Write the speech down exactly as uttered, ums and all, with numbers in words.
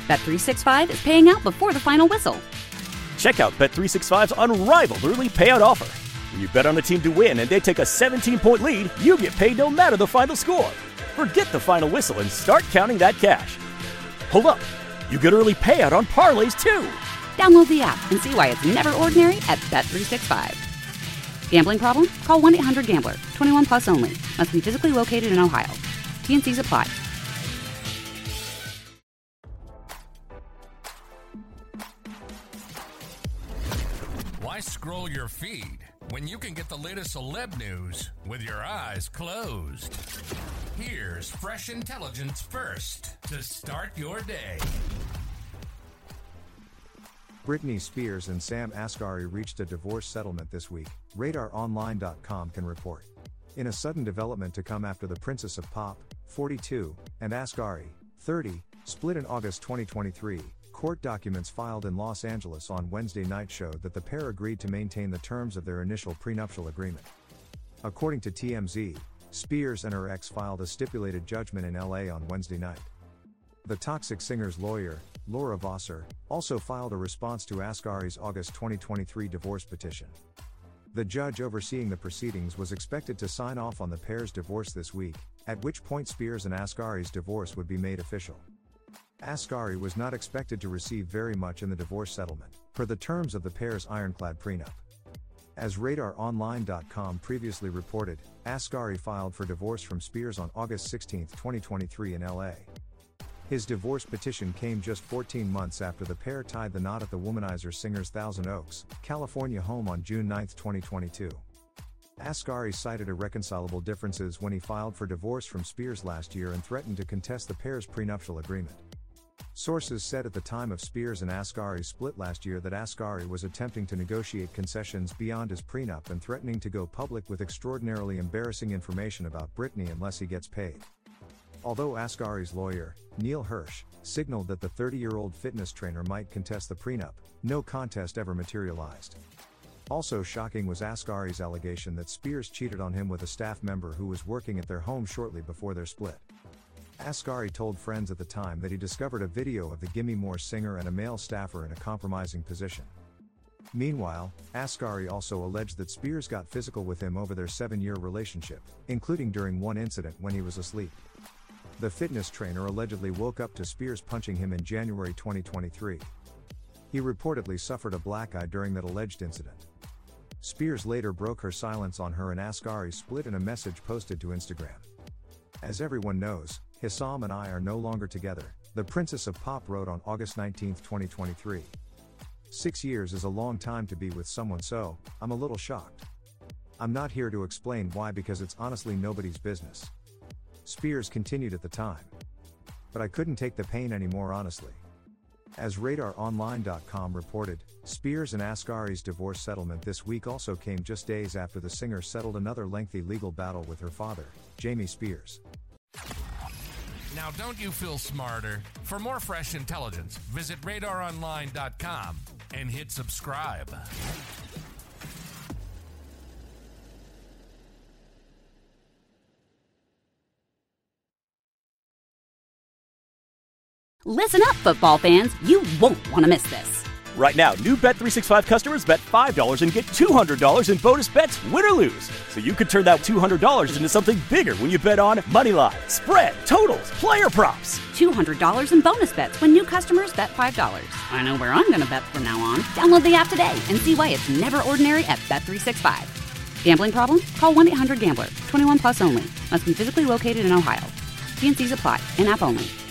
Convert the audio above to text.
Bet three sixty-five is paying out before the final whistle. Check out Bet three sixty-five's unrivaled early payout offer. When you bet on a team to win and they take a seventeen-point lead, you get paid no matter the final score. Forget the final whistle and start counting that cash. Hold up. You get early payout on parlays, too. Download the app and see why it's never ordinary at Bet three sixty-five. Gambling problem? Call one eight hundred gambler. twenty-one plus only. Must be physically located in Ohio. T and Cs apply. Why scroll your feed when you can get the latest celeb news with your eyes closed? Here's fresh intelligence first to start your day. Britney Spears and Sam Asghari reached a divorce settlement this week, radar online dot com can report. In a sudden development to come after the Princess of Pop, forty-two, and Asghari, thirty, split in August twenty twenty-three, court documents filed in Los Angeles on Wednesday night showed that the pair agreed to maintain the terms of their initial prenuptial agreement. According to T M Z, Spears and her ex filed a stipulated judgment in L A on Wednesday night. The Toxic Singer's lawyer, Laura Vosser, also filed a response to Asghari's August twenty twenty-three divorce petition. The judge overseeing the proceedings was expected to sign off on the pair's divorce this week, at which point Spears and Asghari's divorce would be made official. Asghari was not expected to receive very much in the divorce settlement, per the terms of the pair's ironclad prenup. As radar online dot com previously reported, Asghari filed for divorce from Spears on August sixteenth, twenty twenty-three in L A. His divorce petition came just fourteen months after the pair tied the knot at the womanizer singer's Thousand Oaks, California home on June ninth, twenty twenty-two. Asghari cited irreconcilable differences when he filed for divorce from Spears last year and threatened to contest the pair's prenuptial agreement. Sources said at the time of Spears and Asghari's split last year that Asghari was attempting to negotiate concessions beyond his prenup and threatening to go public with extraordinarily embarrassing information about Britney unless he gets paid. Although Asghari's lawyer, Neil Hirsch, signaled that the thirty-year-old fitness trainer might contest the prenup, no contest ever materialized. Also shocking was Asghari's allegation that Spears cheated on him with a staff member who was working at their home shortly before their split. Asghari told friends at the time that he discovered a video of the Gimme More singer and a male staffer in a compromising position. Meanwhile, Asghari also alleged that Spears got physical with him over their seven-year relationship, including during one incident when he was asleep. The fitness trainer allegedly woke up to Spears punching him in January twenty twenty-three. He reportedly suffered a black eye during that alleged incident. Spears later broke her silence on her and Asghari split in a message posted to Instagram. As everyone knows, Hissam and I are no longer together, the Princess of Pop wrote on August nineteenth, twenty twenty-three. Six years is a long time to be with someone, so I'm a little shocked. I'm not here to explain why because it's honestly nobody's business. Spears continued at the time. But I couldn't take the pain anymore, honestly. As radar online dot com reported, Spears and Asghari's divorce settlement this week also came just days after the singer settled another lengthy legal battle with her father, Jamie Spears. Now don't you feel smarter? For more fresh intelligence, visit radar online dot com and hit subscribe. Listen up, football fans. You won't want to miss this. Right now, new Bet three sixty-five customers bet five dollars and get two hundred dollars in bonus bets, win or lose. So you could turn that two hundred dollars into something bigger when you bet on money line, spread, totals, player props. two hundred dollars in bonus bets when new customers bet five dollars. I know where I'm going to bet from now on. Download the app today and see why it's never ordinary at Bet three sixty-five. Gambling problem? Call one eight hundred gambler. twenty-one plus only. Must be physically located in Ohio. T and Cs apply. In-app only.